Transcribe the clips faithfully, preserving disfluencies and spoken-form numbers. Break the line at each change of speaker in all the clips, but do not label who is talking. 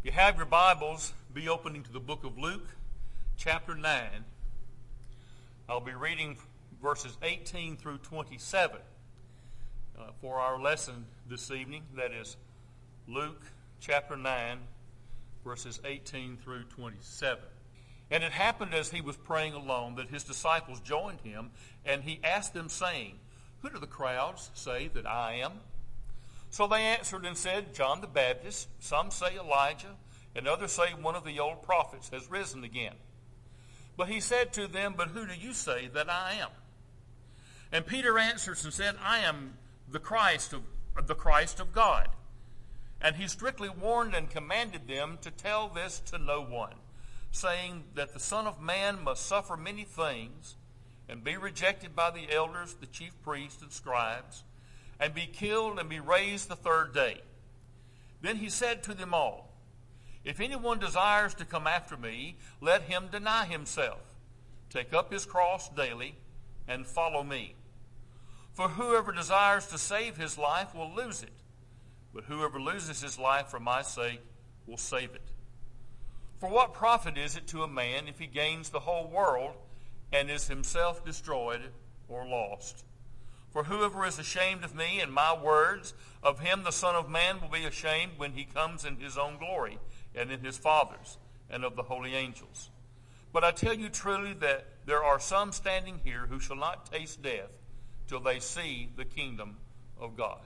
You have your Bibles, be opening to the book of Luke, chapter nine. I'll be reading verses eighteen through twenty-seven uh, for our lesson this evening. That is Luke chapter nine, verses eighteen through twenty-seven. And it happened as he was praying alone that his disciples joined him, and he asked them, saying, "Who do the crowds say that I am?" So they answered and said, "John the Baptist. Some say Elijah, and others say one of the old prophets has risen again." But he said to them, "But who do you say that I am?" And Peter answered and said, "I am the Christ of the Christ of God." And he strictly warned and commanded them to tell this to no one, saying that the Son of Man must suffer many things, and be rejected by the elders, the chief priests, and scribes, and be killed and be raised the third day. Then he said to them all, "If anyone desires to come after me, let him deny himself, take up his cross daily, and follow me. For whoever desires to save his life will lose it, but whoever loses his life for my sake will save it. For what profit is it to a man if he gains the whole world and is himself destroyed or lost? For whoever is ashamed of me and my words, of him the Son of Man will be ashamed when he comes in his own glory and in his Father's and of the holy angels. But I tell you truly that there are some standing here who shall not taste death till they see the kingdom of God."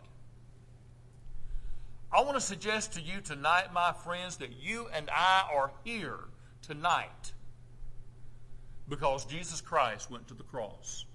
I want to suggest to you tonight, my friends, that you and I are here tonight because Jesus Christ went to the cross.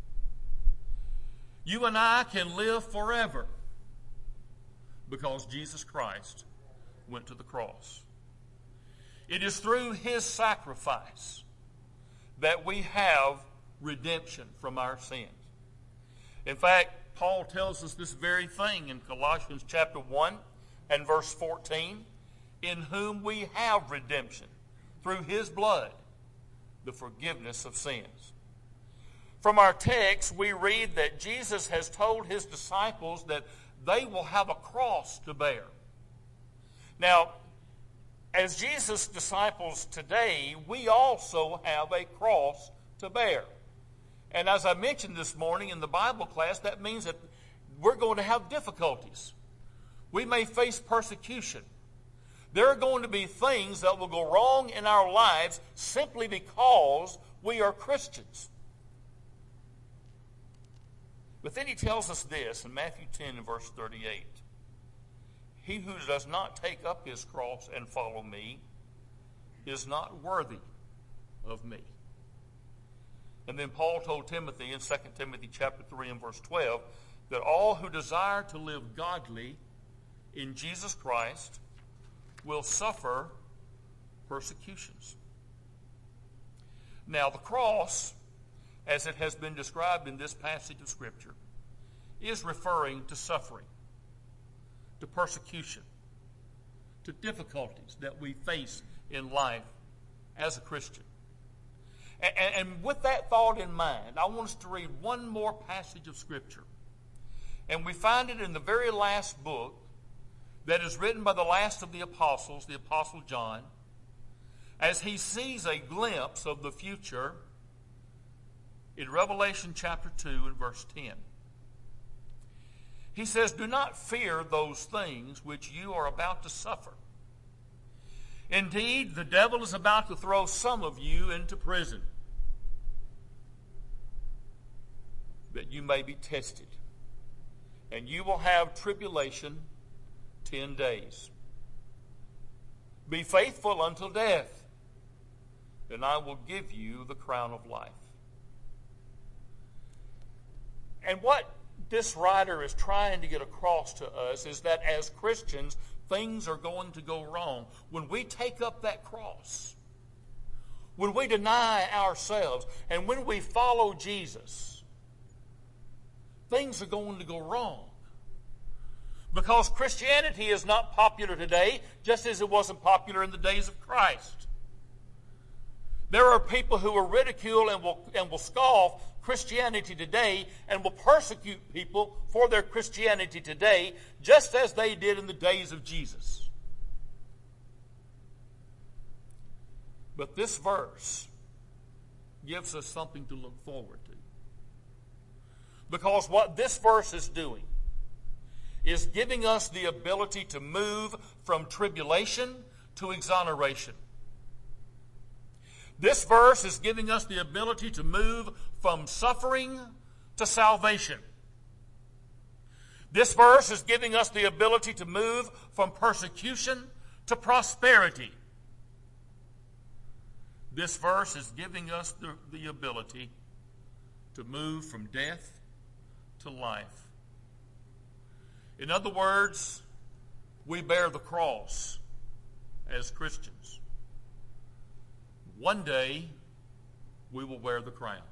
You and I can live forever because Jesus Christ went to the cross. It is through his sacrifice that we have redemption from our sins. In fact, Paul tells us this very thing in Colossians chapter one and verse fourteen, "In whom we have redemption through his blood, the forgiveness of sins." From our text, we read that Jesus has told his disciples that they will have a cross to bear. Now, as Jesus' disciples today, we also have a cross to bear. And as I mentioned this morning in the Bible class, that means that we're going to have difficulties. We may face persecution. There are going to be things that will go wrong in our lives simply because we are Christians. But then he tells us this in Matthew ten and verse thirty-eight. "He who does not take up his cross and follow me is not worthy of me." And then Paul told Timothy in Second Timothy chapter three and verse twelve that all who desire to live godly in Jesus Christ will suffer persecutions. Now, the cross, as it has been described in this passage of Scripture, is referring to suffering, to persecution, to difficulties that we face in life as a Christian. And, and with that thought in mind, I want us to read one more passage of Scripture. And we find it in the very last book that is written by the last of the apostles, the Apostle John, as he sees a glimpse of the future in Revelation chapter two and verse ten. He says, "Do not fear those things which you are about to suffer. Indeed, the devil is about to throw some of you into prison, that you may be tested. And you will have tribulation ten days. Be faithful until death, and I will give you the crown of life." And what this writer is trying to get across to us is that as Christians, things are going to go wrong. When we take up that cross, when we deny ourselves, and when we follow Jesus, things are going to go wrong. Because Christianity is not popular today, just as it wasn't popular in the days of Christ. There are people who will ridicule and will, and will scoff Christianity today and will persecute people for their Christianity today, just as they did in the days of Jesus. But this verse gives us something to look forward to. Because what this verse is doing is giving us the ability to move from tribulation to exoneration. This verse is giving us the ability to move from suffering to salvation. This verse is giving us the ability to move from persecution to prosperity. This verse is giving us the, the ability to move from death to life. In other words, we bear the cross as Christians. One day, we will wear the crown.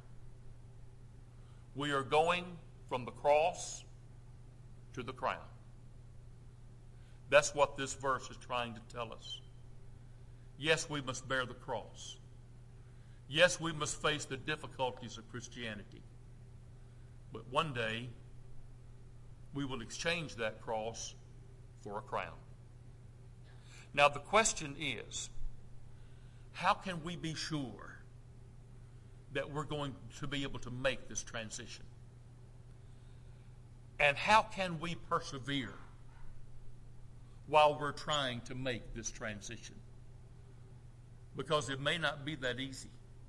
We are going from the cross to the crown. That's what this verse is trying to tell us. Yes, we must bear the cross. Yes, we must face the difficulties of Christianity. But one day, we will exchange that cross for a crown. Now, the question is, how can we be sure that we're going to be able to make this transition? And how can we persevere while we're trying to make this transition? Because it may not be that easy.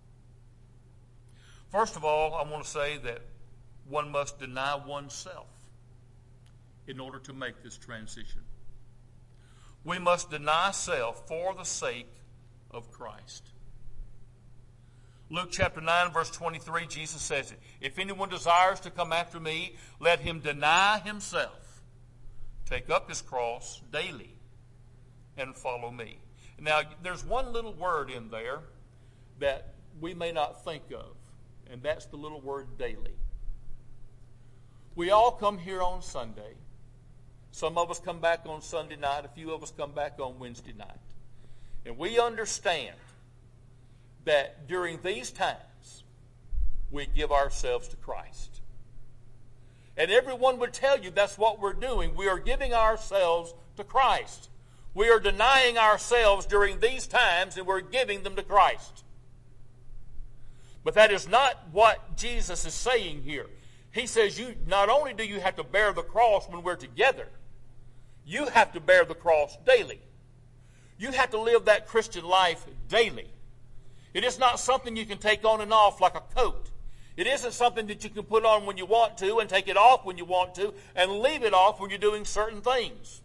First of all, I want to say that one must deny oneself in order to make this transition. We must deny self for the sake of Christ. Luke chapter nine, verse twenty-three, Jesus says it. If anyone desires to come after me, let him deny himself, take up his cross daily, and follow me. Now, there's one little word in there that we may not think of, and that's the little word daily. We all come here on Sunday. Some of us come back on Sunday night. A few of us come back on Wednesday night. And we understand that during these times, we give ourselves to Christ. And everyone would tell you that's what we're doing. We are giving ourselves to Christ. We are denying ourselves during these times, and we're giving them to Christ. But that is not what Jesus is saying here. He says you not only do you have to bear the cross when we're together, you have to bear the cross daily. You have to live that Christian life daily. It is not something you can take on and off like a coat. It isn't something that you can put on when you want to and take it off when you want to and leave it off when you're doing certain things.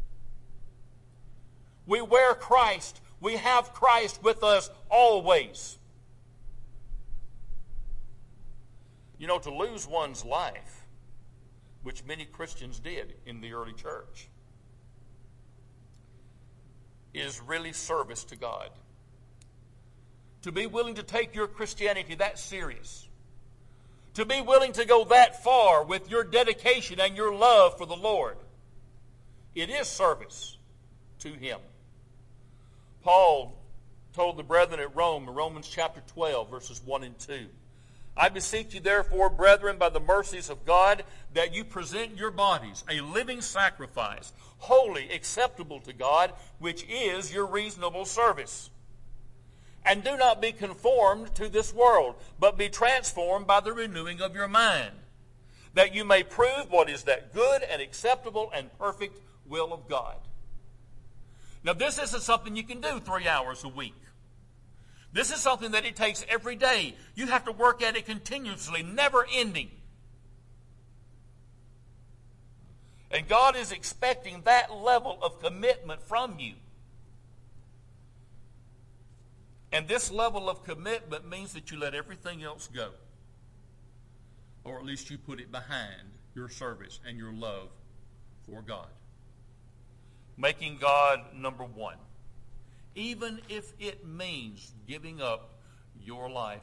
We wear Christ. We have Christ with us always. You know, to lose one's life, which many Christians did in the early church, is really service to God. To be willing to take your Christianity that serious, to be willing to go that far with your dedication and your love for the Lord, it is service to Him. Paul told the brethren at Rome in Romans chapter twelve, verses one and two, I beseech you therefore, brethren, by the mercies of God, that you present your bodies a living sacrifice, holy, acceptable to God, which is your reasonable service. And do not be conformed to this world, but be transformed by the renewing of your mind, that you may prove what is that good and acceptable and perfect will of God. Now, this isn't something you can do three hours a week. This is something that it takes every day. You have to work at it continuously, never ending. And God is expecting that level of commitment from you. And this level of commitment means that you let everything else go. Or at least you put it behind your service and your love for God. Making God number one. Even if it means giving up your life.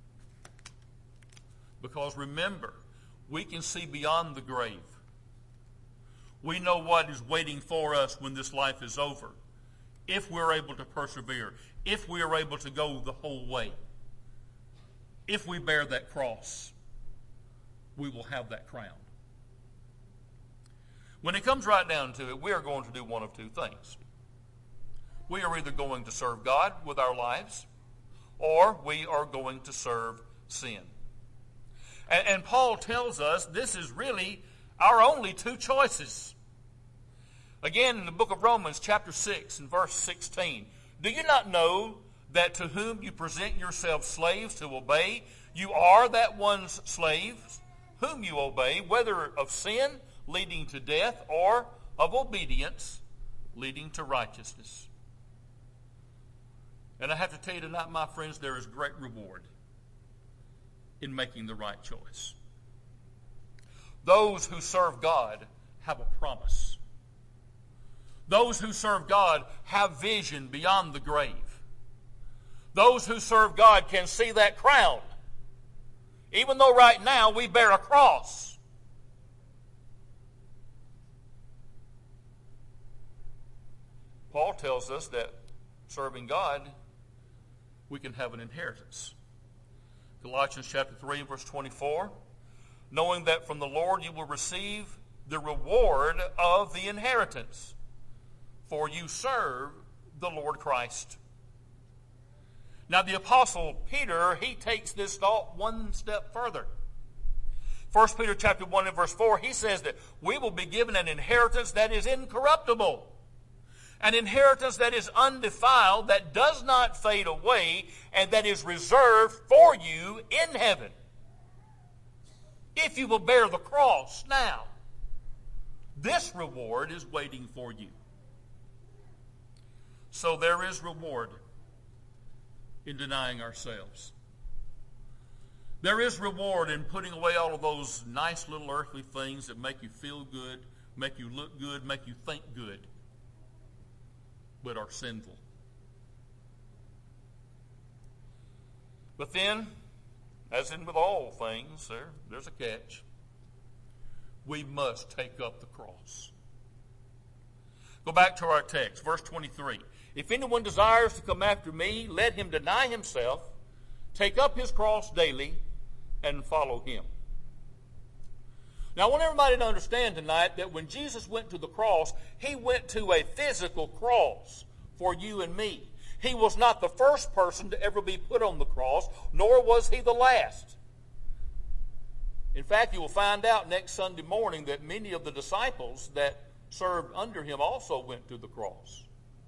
Because remember, we can see beyond the grave. We know what is waiting for us when this life is over. If we're able to persevere. If we are able to go the whole way. If we bear that cross, we will have that crown. When it comes right down to it, we are going to do one of two things. We are either going to serve God with our lives, or we are going to serve sin. And, and Paul tells us this is really our only two choices. Again, in the book of Romans, chapter six, and verse sixteen, do you not know that to whom you present yourselves slaves to obey, you are that one's slaves, whom you obey, whether of sin, leading to death, or of obedience, leading to righteousness? And I have to tell you tonight, my friends, there is great reward in making the right choice. Those who serve God have a promise. Those who serve God have vision beyond the grave. Those who serve God can see that crown, even though right now we bear a cross. Paul tells us that serving God, we can have an inheritance. Colossians chapter three, verse twenty-four, knowing that from the Lord you will receive the reward of the inheritance, for you serve the Lord Christ. Now the Apostle Peter, he takes this thought one step further. First Peter chapter one and verse four, he says that we will be given an inheritance that is incorruptible, an inheritance that is undefiled, that does not fade away, and that is reserved for you in heaven, if you will bear the cross now. This reward is waiting for you. So there is reward in denying ourselves. There is reward in putting away all of those nice little earthly things that make you feel good, make you look good, make you think good, but are sinful. But then, as in with all things, there, there's a catch. We must take up the cross. Go back to our text, verse twenty-three. If anyone desires to come after me, let him deny himself, take up his cross daily, and follow him. Now, I want everybody to understand tonight that when Jesus went to the cross, he went to a physical cross for you and me. He was not the first person to ever be put on the cross, nor was he the last. In fact, you will find out next Sunday morning that many of the disciples that served under him also went to the cross.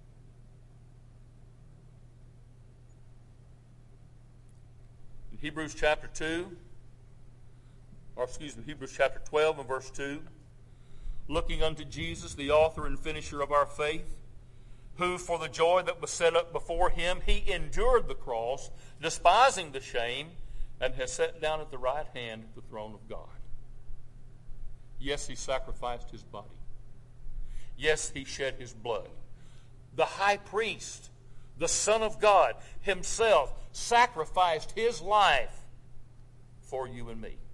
In Hebrews chapter two, or excuse me, Hebrews chapter twelve and verse two, looking unto Jesus, the author and finisher of our faith, who for the joy that was set up before him, he endured the cross, despising the shame, and has sat down at the right hand of the throne of God. Yes, he sacrificed his body. Yes, he shed his blood. The high priest, the Son of God himself, sacrificed his life for you and me.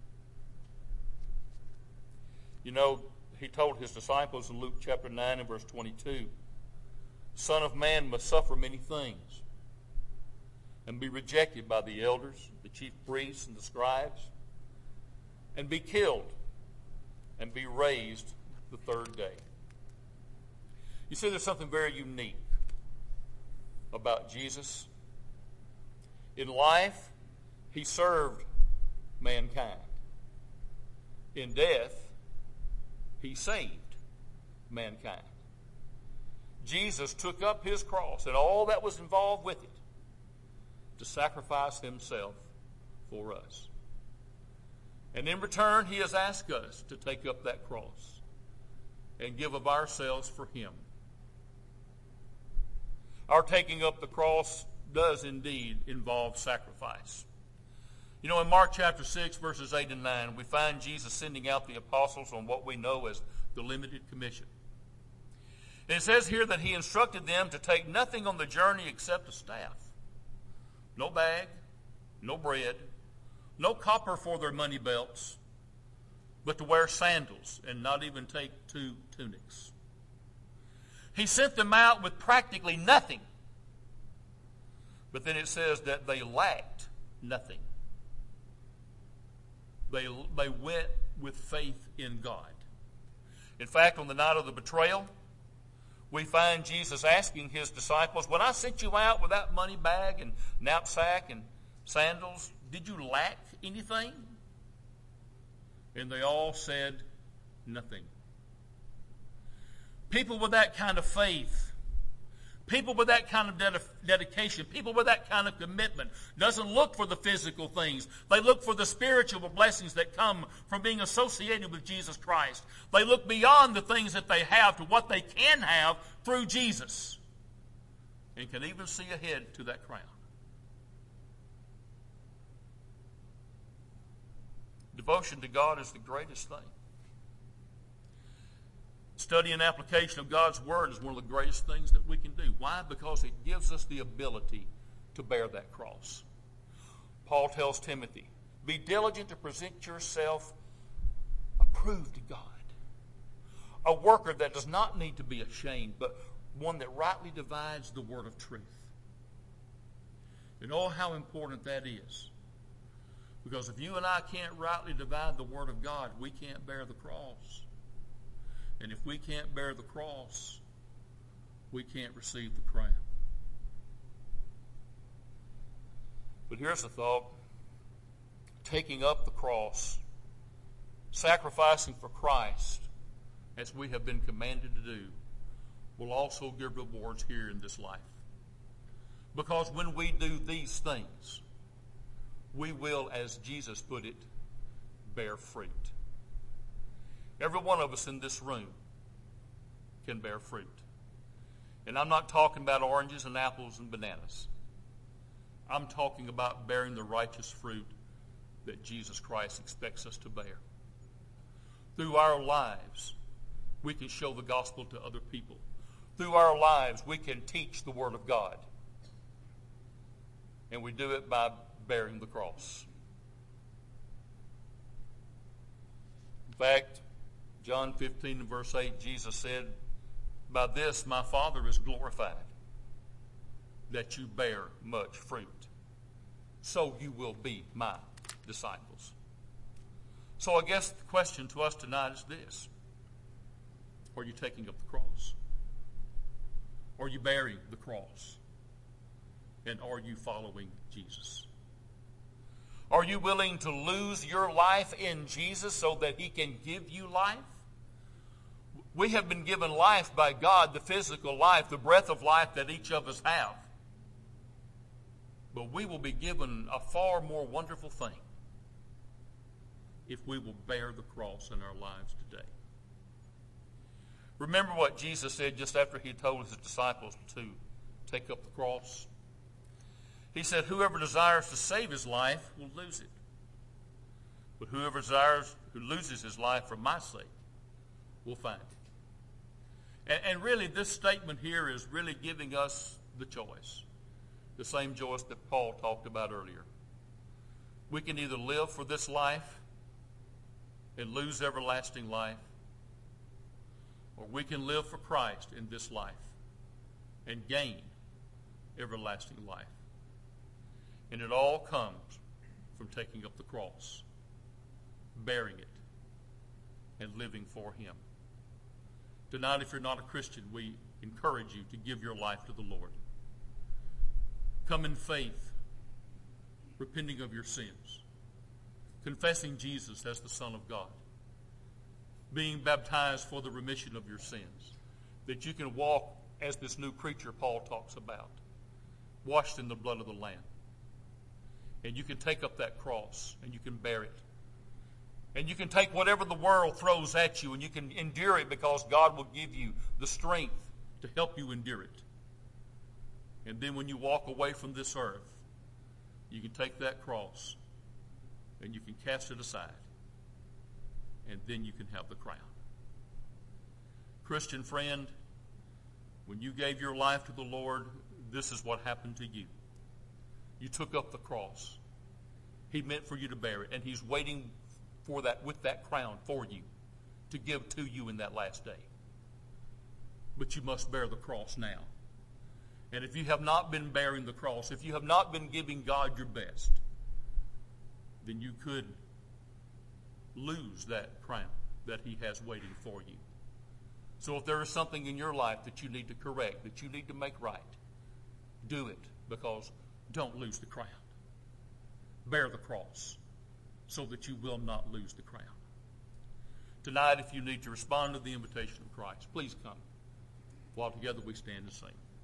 You know, he told his disciples in Luke chapter nine and verse twenty-two, Son of Man must suffer many things and be rejected by the elders, the chief priests, and the scribes, and be killed and be raised the third day. You see, there's something very unique about Jesus. In life, he served mankind. In death, he saved mankind. Jesus took up his cross and all that was involved with it to sacrifice himself for us. And in return, he has asked us to take up that cross and give of ourselves for him. Our taking up the cross does indeed involve sacrifice. You know, in Mark chapter six, verses eight and nine, we find Jesus sending out the apostles on what we know as the limited commission. And it says here that he instructed them to take nothing on the journey except a staff. No bag, no bread, no copper for their money belts, but to wear sandals and not even take two tunics. He sent them out with practically nothing. But then it says that they lacked nothing. They, they went with faith in God. In fact, on the night of the betrayal, we find Jesus asking his disciples, when I sent you out with that money bag and knapsack and sandals, did you lack anything? And they all said nothing. People with that kind of faith, people with that kind of ded- dedication, people with that kind of commitment doesn't look for the physical things. They look for the spiritual blessings that come from being associated with Jesus Christ. They look beyond the things that they have to what they can have through Jesus, and can even see ahead to that crown. Devotion to God is the greatest thing. Study and application of God's Word is one of the greatest things that we can do. Why? Because it gives us the ability to bear that cross. Paul tells Timothy, be diligent to present yourself approved to God. A worker that does not need to be ashamed, but one that rightly divides the word of truth. And oh, how important that is. Because if you and I can't rightly divide the word of God, we can't bear the cross. And if we can't bear the cross, we can't receive the crown. But here's the thought. Taking up the cross, sacrificing for Christ, as we have been commanded to do, will also give rewards here in this life. Because when we do these things, we will, as Jesus put it, bear fruit. Every one of us in this room can bear fruit. And I'm not talking about oranges and apples and bananas. I'm talking about bearing the righteous fruit that Jesus Christ expects us to bear. Through our lives, we can show the gospel to other people. Through our lives, we can teach the Word of God. And we do it by bearing the cross. In fact, John fifteen and verse eight, Jesus said, by this my Father is glorified, that you bear much fruit. So you will be my disciples. So I guess the question to us tonight is this. Are you taking up the cross? Are you bearing the cross? And are you following Jesus? Are you willing to lose your life in Jesus so that he can give you life? We have been given life by God, the physical life, the breath of life that each of us have. But we will be given a far more wonderful thing if we will bear the cross in our lives today. Remember what Jesus said just after he told his disciples to take up the cross? He said, whoever desires to save his life will lose it. But whoever desires, who loses his life for my sake will find it. And, and really, this statement here is really giving us the choice. The same choice that Paul talked about earlier. We can either live for this life and lose everlasting life, or we can live for Christ in this life and gain everlasting life. And it all comes from taking up the cross, bearing it, and living for him. Tonight, if you're not a Christian, we encourage you to give your life to the Lord. Come in faith, repenting of your sins, confessing Jesus as the Son of God, being baptized for the remission of your sins, that you can walk as this new creature Paul talks about, washed in the blood of the Lamb. And you can take up that cross and you can bear it. And you can take whatever the world throws at you and you can endure it because God will give you the strength to help you endure it. And then when you walk away from this earth, you can take that cross and you can cast it aside. And then you can have the crown. Christian friend, when you gave your life to the Lord, this is what happened to you. You took up the cross. He meant for you to bear it, and he's waiting for that with that crown for you to give to you in that last day. But you must bear the cross now. And if you have not been bearing the cross, if you have not been giving God your best, then you could lose that crown that he has waiting for you. So if there is something in your life that you need to correct, that you need to make right, do it, because don't lose the crown. Bear the cross so that you will not lose the crown. Tonight, if you need to respond to the invitation of Christ, please come while together we stand and sing.